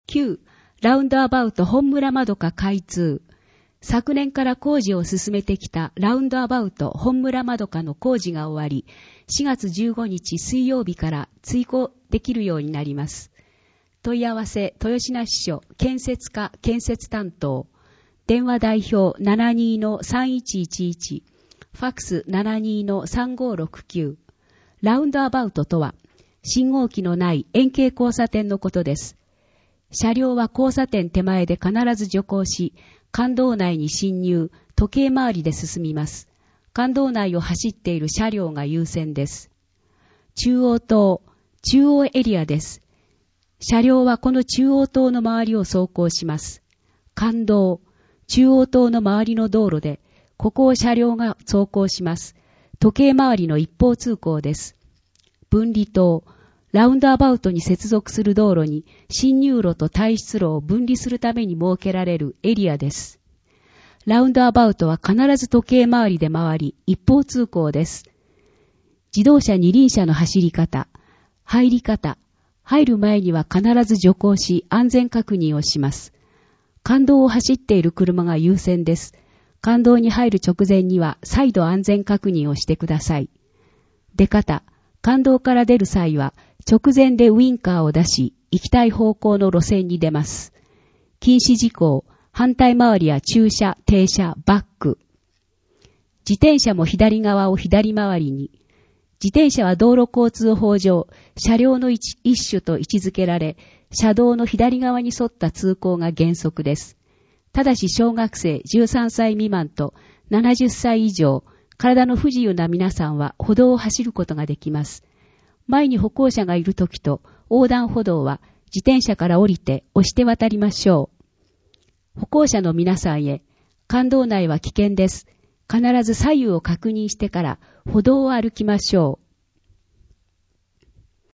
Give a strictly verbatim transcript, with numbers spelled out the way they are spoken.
きゅう、ラウンドアバウト本村まどか開通。昨年から工事を進めてきたラウンドアバウト本村まどかの工事が終わり、しがつじゅうごにち水曜日から追行できるようになります。問い合わせ、豊品支所建設課建設担当。電話代表 ななにー さんいちいちいち、ファックス ななにー さんごーろくきゅう。ラウンドアバウトとは、信号機のない円形交差点のことです。車両は交差点手前で必ず徐行し、環道内に進入、時計回りで進みます。環道内を走っている車両が優先です。中央島、中央エリアです。車両はこの中央島の周りを走行します。環道、中央島の周りの道路で、ここを車両が走行します。時計回りの一方通行です。分離島、ラウンドアバウトに接続する道路に進入路と退出路を分離するために設けられるエリアです。ラウンドアバウトは必ず時計回りで回り、一方通行です。自動車二輪車の走り方、入り方、入る前には必ず徐行し安全確認をします。環道を走っている車が優先です。環道に入る直前には再度安全確認をしてください。出方、環道から出る際は直前でウインカーを出し、行きたい方向の路線に出ます。禁止事項、反対回りや駐車、停車、バック。自転車も左側を左回りに。自転車は道路交通法上、車両の一, 一種と位置づけられ、車道の左側に沿った通行が原則です。ただし小学生じゅうさんさい未満とななじゅっさい以上、体の不自由な皆さんは歩道を走ることができます。前に歩行者がいるときと横断歩道は自転車から降りて押して渡りましょう。歩行者の皆さんへ、環道内は危険です。必ず左右を確認してから歩道を歩きましょう。